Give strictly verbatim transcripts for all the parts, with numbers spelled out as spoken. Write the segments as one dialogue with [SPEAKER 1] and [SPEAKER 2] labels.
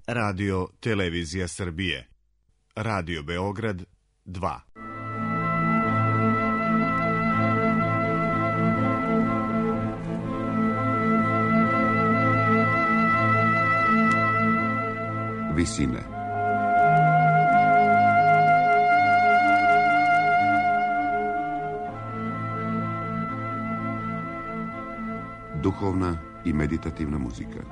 [SPEAKER 1] Radio Televizija Srbije. Radio Beograd dva.
[SPEAKER 2] Visine. Duhovna i meditativna muzika.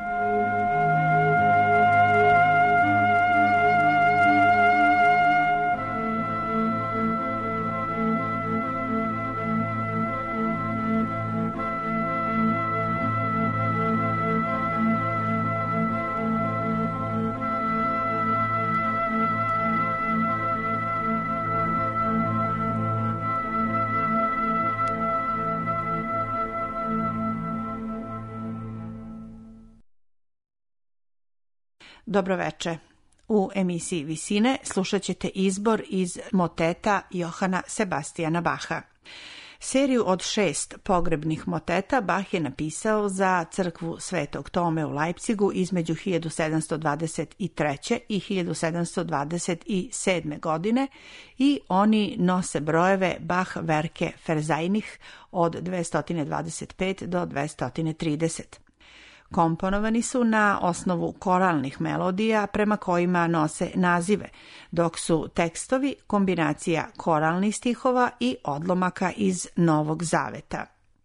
[SPEAKER 3] Dobroveče. U emisiji Visine slušat ćete izbor iz moteta Johana Sebastijana Baha. Seriju od šest pogrebnih moteta Bach je napisao za crkvu Svetog Tome u Leipzigu između hiljadu sedamsto dvadeset treće. i hiljadu sedamsto dvadeset sedme. godine i oni nose brojeve Bach Werke Versainih od dvesta dvadeset pet do dvesta trideset. Komponovani su na osnovu koralnih melodija prema kojima nose nazive, dok su tekstovi kombinacija koralnih stihova i odlomaka iz Novog Zaveta.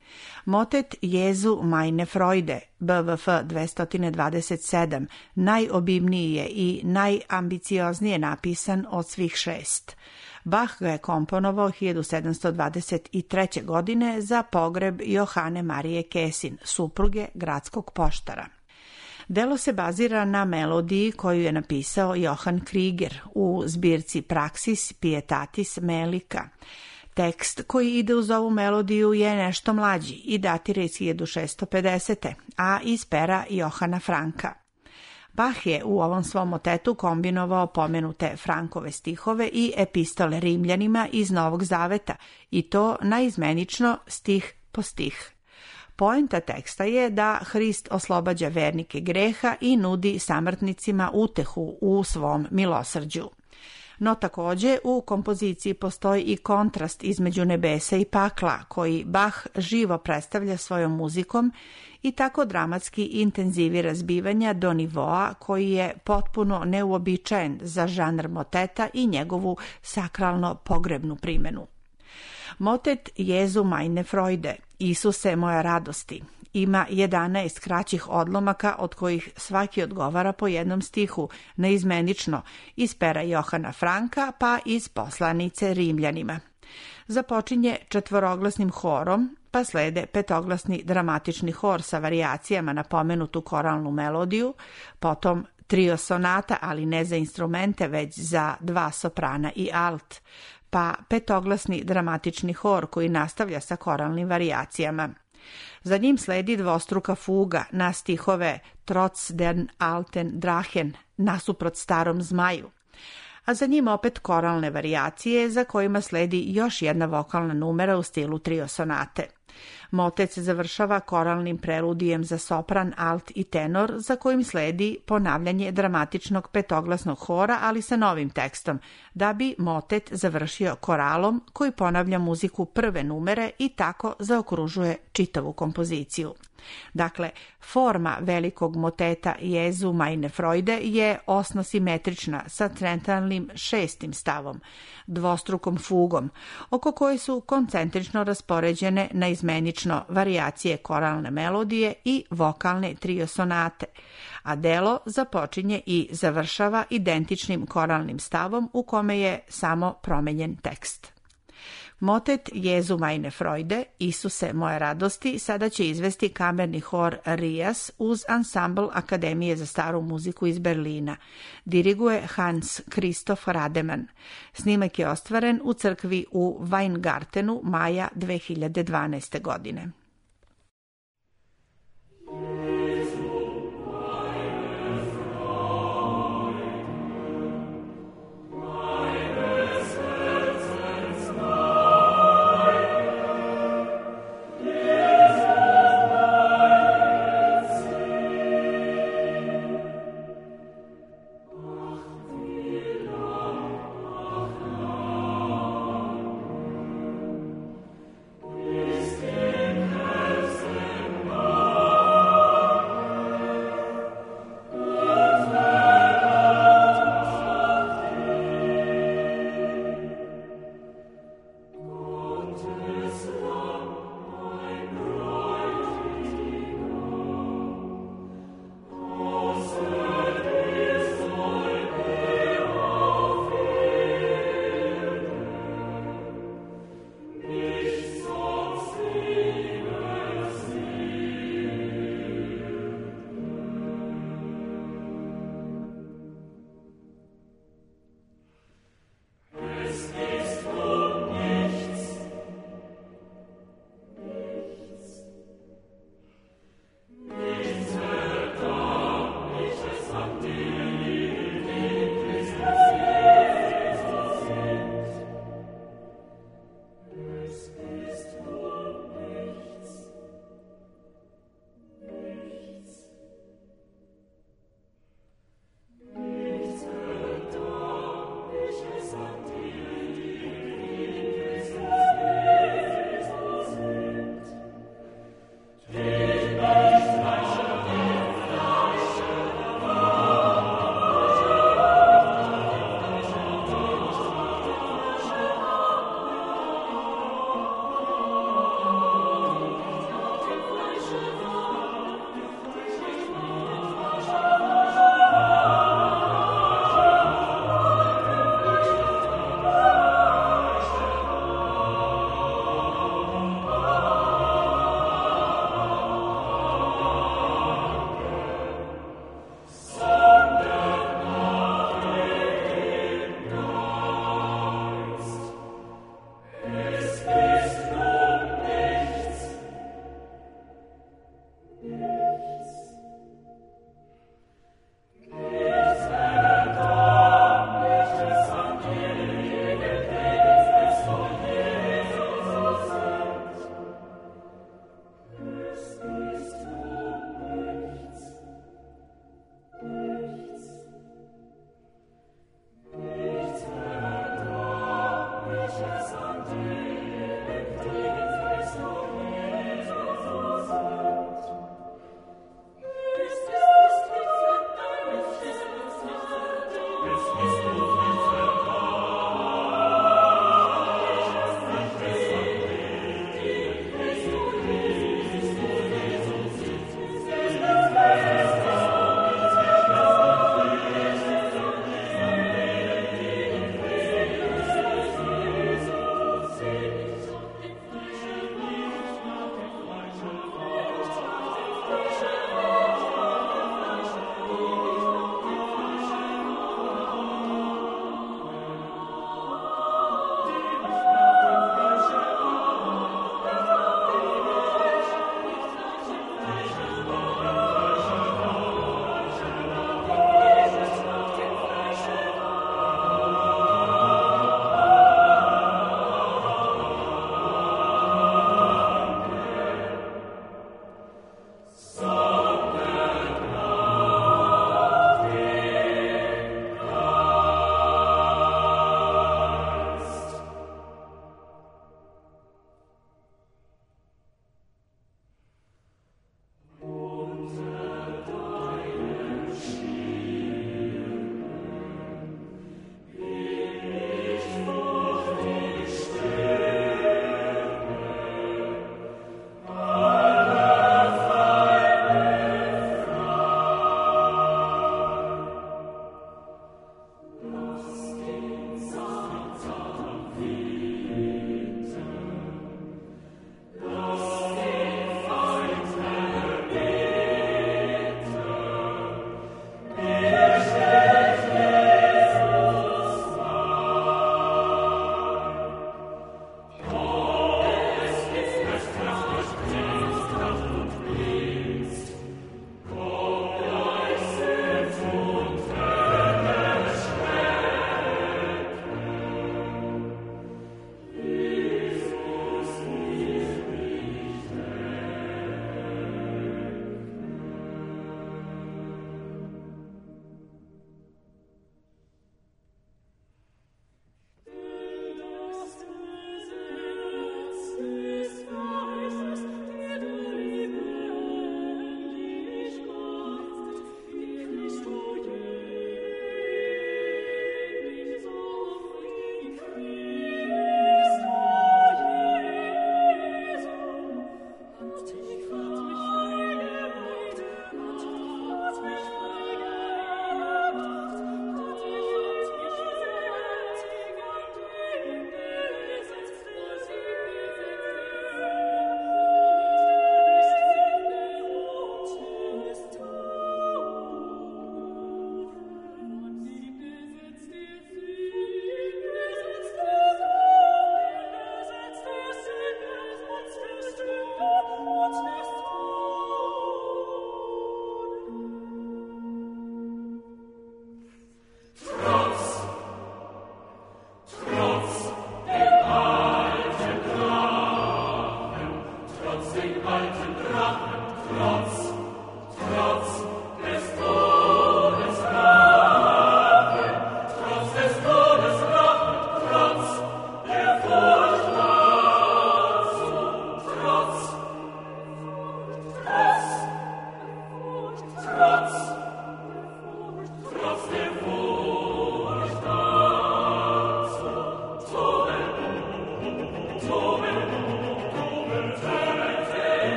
[SPEAKER 3] Motet Jezu meine Freude, B V F dvesta dvadeset sedam, najobimniji je i najambicioznije napisan od svih šest. Bach ga je komponovao hiljadu sedamsto dvadeset treće. godine za pogreb Johane Marije Kesin, supruge gradskog poštara. Delo se bazira na melodiji koju je napisao Johann Krieger u zbirci Praxis Pietatis Melica. Tekst koji ide uz ovu melodiju je nešto mlađi i datira iz hiljadu šessto pedesete. a iz pera Johana Franka. Bach je u ovom svom motetu kombinovao pomenute Frankove stihove i epistole Rimljanima iz Novog Zaveta, i to naizmenično stih po stih. Poenta teksta je da Hrist oslobađa vernike greha i nudi samrtnicima utehu u svom milosrđu. No takođe u kompoziciji postoji i kontrast između nebesa i pakla, koji Bach živo predstavlja svojom muzikom i tako dramatski intenzivira zbivanja do nivoa koji je potpuno neuobičajen za žanr moteta i njegovu sakralno pogrebnu primenu. Motet Jezu meine Freude, Isuse moja radosti, ima jedanaest kraćih odlomaka od kojih svaki odgovara po jednom stihu, neizmenično iz pera Johana Franka pa iz poslanice Rimljanima. Započinje četvoroglasnim horom, pa slede petoglasni dramatični hor sa varijacijama na pomenutu koralnu melodiju, potom trio sonata, ali ne za instrumente, već za dva soprana i alt, pa petoglasni dramatični hor koji nastavlja sa koralnim varijacijama. Za njim sledi dvostruka fuga na stihove Trotz den alten Drachen, nasuprot starom zmaju, a za njim opet koralne varijacije za kojima sledi još jedna vokalna numera u stilu trio sonate. Motet se završava koralnim preludijem za sopran, alt i tenor, za kojim sledi ponavljanje dramatičnog petoglasnog hora, ali sa novim tekstom, da bi motet završio koralom koji ponavlja muziku prve numere i tako zaokružuje čitavu kompoziciju. Dakle, forma velikog moteta Jezu meine Freude je osnosimetrična sa centralnim šestim stavom, dvostrukom fugom, oko koje su koncentrično raspoređene naizmenično varijacije koralne melodije i vokalne trio sonate, a delo započinje i završava identičnim koralnim stavom u kome je samo promenjen tekst. Motet Jezu meine Freude, Isuse moje radosti, sada će izvesti kamerni hor Rias uz ansambl Akademije za staru muziku iz Berlina. Diriguje Hans Christoph Rademann. Snimak je ostvaren u crkvi u Weingartenu maja dve hiljade dvanaeste. godine.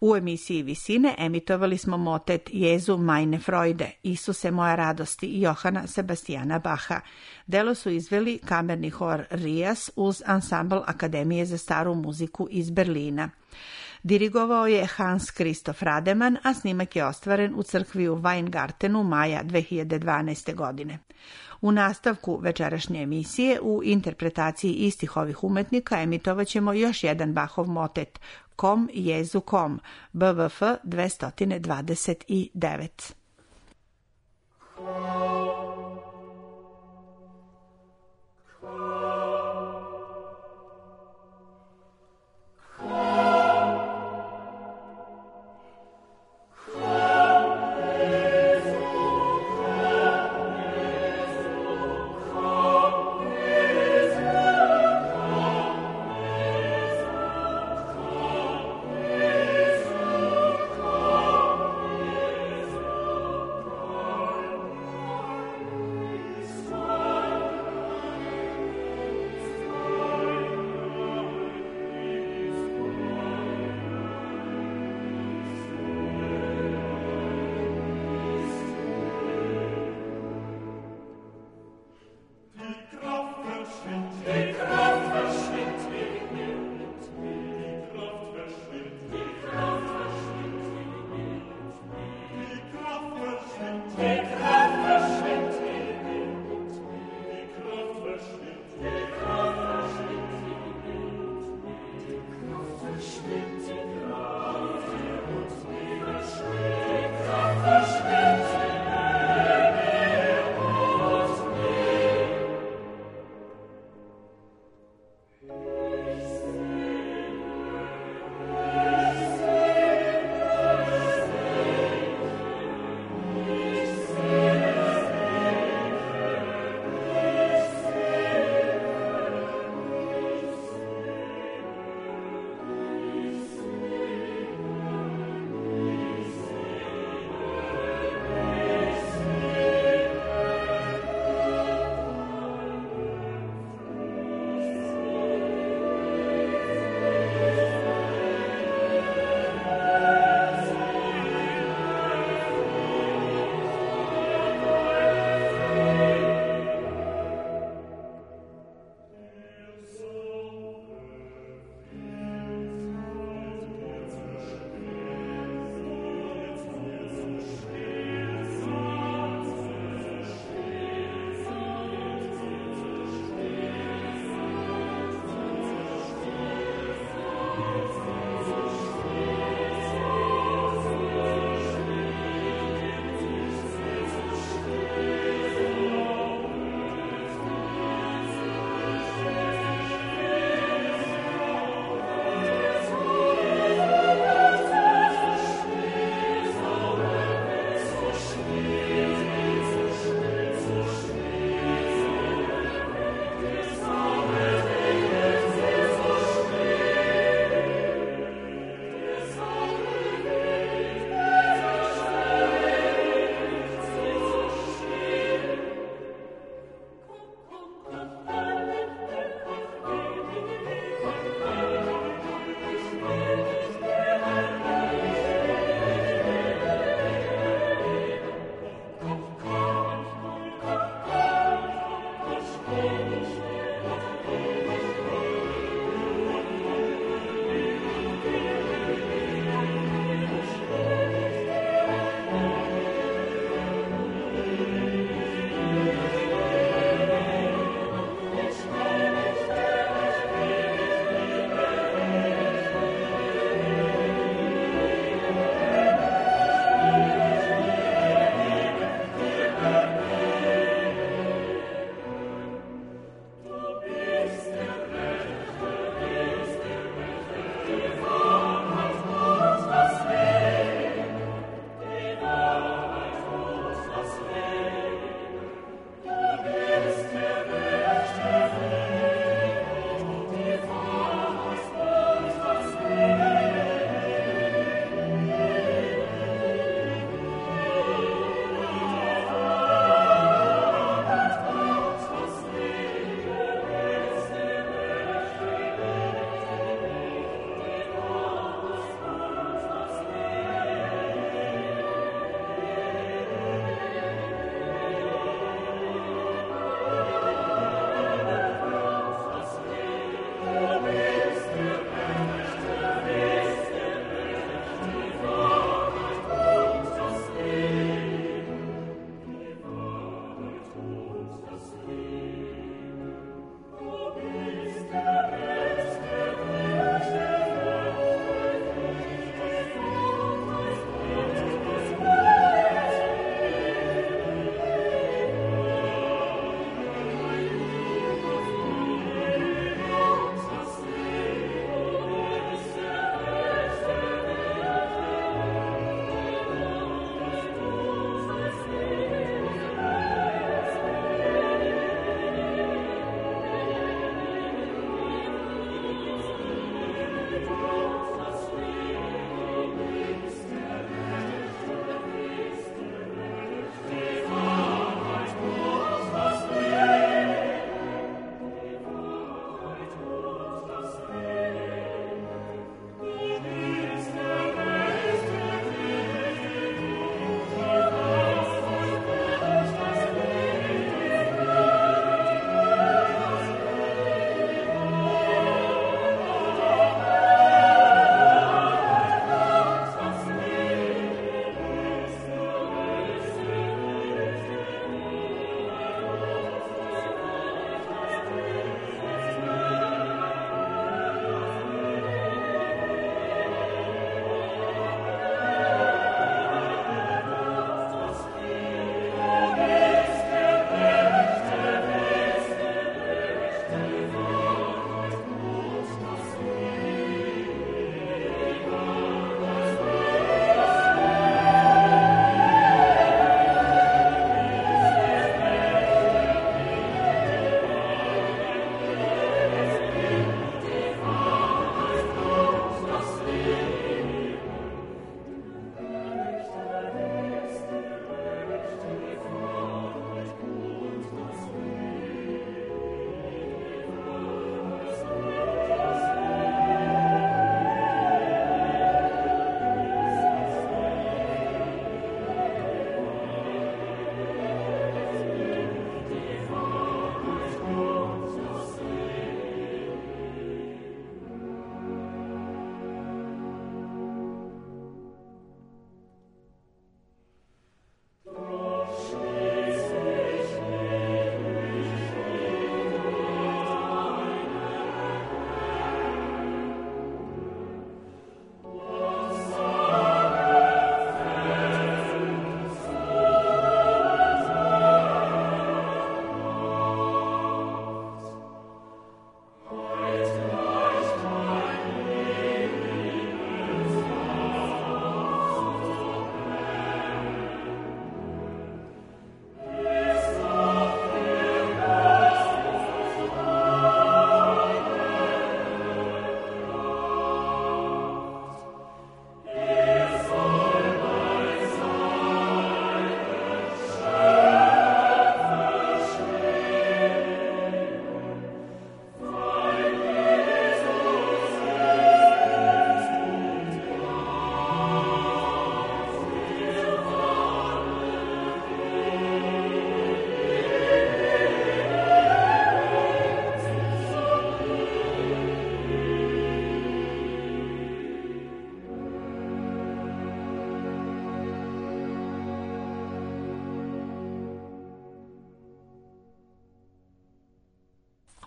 [SPEAKER 3] U emisiji Visine emitovali smo motet Jezu meine Freude, Isuse moja radosti, Johana Sebastijana Baha. Delo su izveli kamerni hor Rias uz ansambl Akademije za staru muziku iz Berlina. Dirigovao je Hans Christoph Rademan, a snimak je ostvaren u crkvi u Weingartenu maja dve hiljade dvanaeste. godine. U nastavku večerašnje emisije u interpretaciji istih ovih umetnika emitovat ćemo još jedan Bachov motet Kom Jezu Kom, B V F dvesta dvadeset devet.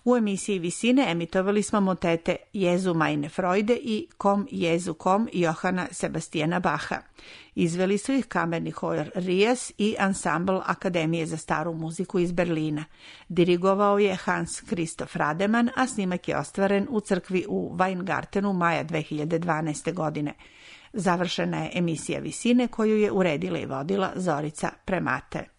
[SPEAKER 3] U emisiji Visine emitovali smo motete Jezu meine Freude i Kom Jezu kom Johana Sebastijana Bacha. Izveli su ih kamerni hor Rias i ansambl Akademije za staru muziku iz Berlina. Dirigovao je Hans Christoph Rademan, a snimak je ostvaren u crkvi u Weingartenu maja dve hiljade dvanaeste. godine. Završena je emisija Visine koju je uredila i vodila Zorica Premate.